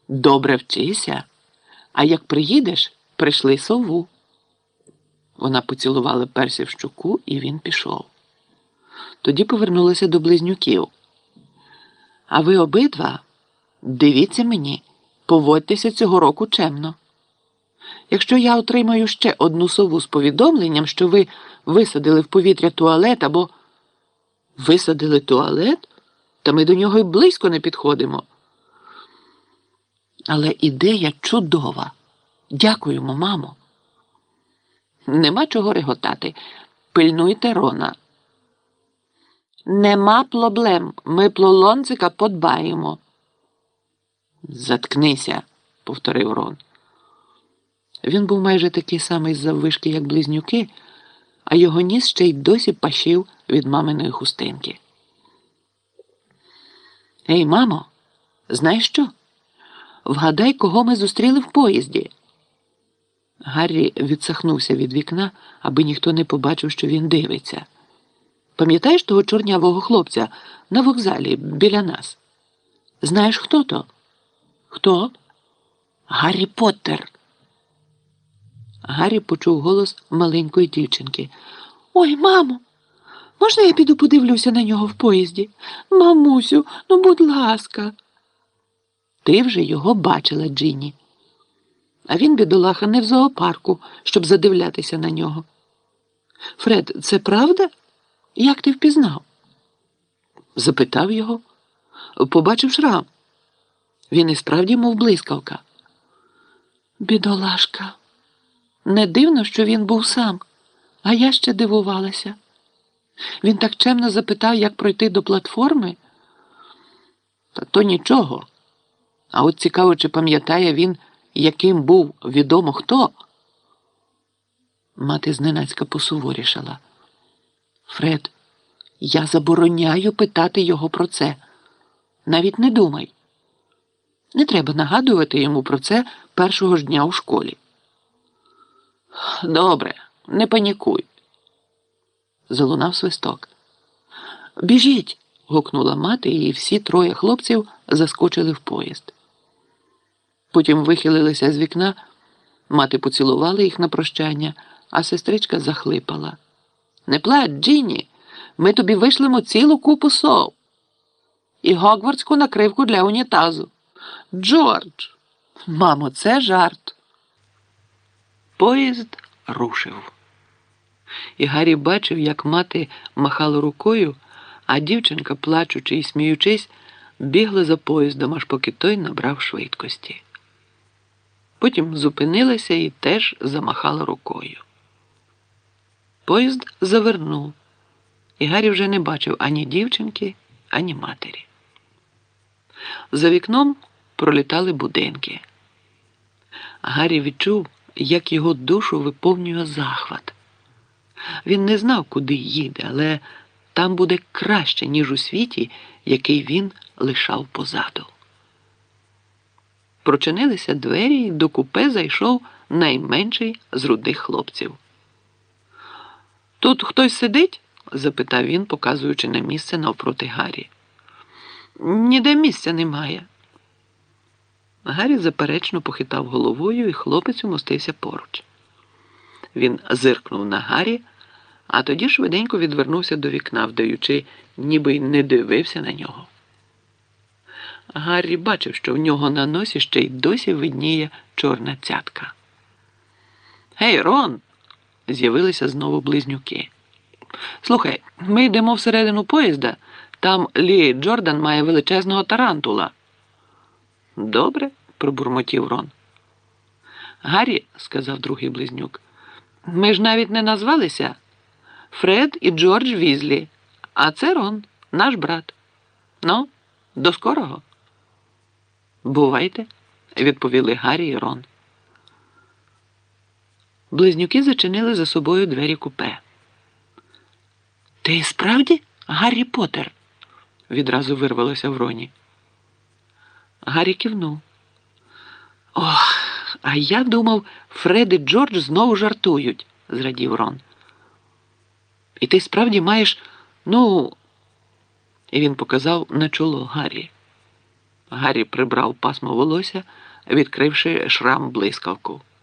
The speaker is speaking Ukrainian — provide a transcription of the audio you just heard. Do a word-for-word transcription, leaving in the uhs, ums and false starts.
Добре вчися, а як приїдеш, прийшли сову. Вона поцілувала Персі в щоку, і він пішов. Тоді повернулася до близнюків. А ви обидва, дивіться мені, поводьтеся цього року чемно. Якщо я отримаю ще одну сову з повідомленням, що ви висадили в повітря туалет або... Висадили туалет? Та ми до нього й близько не підходимо. Але ідея чудова. Дякуємо, мамо. Нема чого реготати. Пильнуйте Рона. Нема проблем. Ми про Лонцика подбаємо. Заткнися, повторив Рон. Він був майже такий самий заввишки, як близнюки, а його ніс ще й досі пащив від маминої хустинки. Ей, мамо, знаєш що? Вгадай, кого ми зустріли в поїзді. Гаррі відсахнувся від вікна, аби ніхто не побачив, що він дивиться. Пам'ятаєш того чорнявого хлопця на вокзалі біля нас? Знаєш, хто то? Хто? Гаррі Поттер. Гаррі почув голос маленької дівчинки. Ой, мамо, можна я піду подивлюся на нього в поїзді? Мамусю, ну будь ласка. Ти вже його бачила, Джинні. А він, бідолаха, не в зоопарку, щоб задивлятися на нього. Фред, це правда? Як ти впізнав? Запитав його. Побачив шрам. Він і справді мов блискавка. Бідолашка. Не дивно, що він був сам, а я ще дивувалася. Він так чемно запитав, як пройти до платформи. Та то нічого. А от цікаво, чи пам'ятає він, яким був відомо хто. Мати зненацька посуворішала. Фред, я забороняю питати його про це. Навіть не думай. Не треба нагадувати йому про це першого ж дня у школі. Добре, не панікуй. Залунав свисток. Біжіть, гукнула мати, і всі троє хлопців заскочили в поїзд. Потім вихилилися з вікна, мати поцілувала їх на прощання, а сестричка захлипала. Не плач, Джинні, ми тобі вишлемо цілу купу сов. І гогвартську накривку для унітазу. Джордж! Мамо, це жарт. Поїзд рушив. І Гаррі бачив, як мати махала рукою, а дівчинка, плачучи і сміючись, бігла за поїздом, аж поки той набрав швидкості. Потім зупинилася і теж замахала рукою. Поїзд завернув, і Гаррі вже не бачив ані дівчинки, ані матері. За вікном пролітали будинки. Гаррі відчув, як його душу виповнює захват. Він не знав, куди їде, але там буде краще, ніж у світі, який він лишав позаду. Прочинилися двері, і до купе зайшов найменший з рудих хлопців. «Тут хтось сидить?» – запитав він, показуючи на місце навпроти Гаррі. «Ніде місця немає». Гаррі заперечно похитав головою, і хлопець умостився поруч. Він зиркнув на Гаррі, а тоді швиденько відвернувся до вікна, вдаючи, ніби й не дивився на нього. Гаррі бачив, що в нього на носі ще й досі видніє чорна цятка. «Гей, Рон!» – з'явилися знову близнюки. «Слухай, ми йдемо всередину поїзда, там Лі Джордан має величезного тарантула». «Добре», – пробурмотів Рон. «Гаррі», – сказав другий близнюк, – «ми ж навіть не назвалися. Фред і Джордж Візлі, а це Рон, наш брат. Ну, до скорого». «Бувайте», – відповіли Гаррі і Рон. Близнюки зачинили за собою двері купе. «Ти справді Гаррі Поттер?» – відразу вирвалося в Роні. Гаррі кивнув. «Ох, а я думав, Фред і Джордж знову жартують», – зрадів Рон. «І ти справді маєш, ну...» І він показав на чоло Гаррі. Гаррі прибрав пасмо волосся, відкривши шрам блискавку.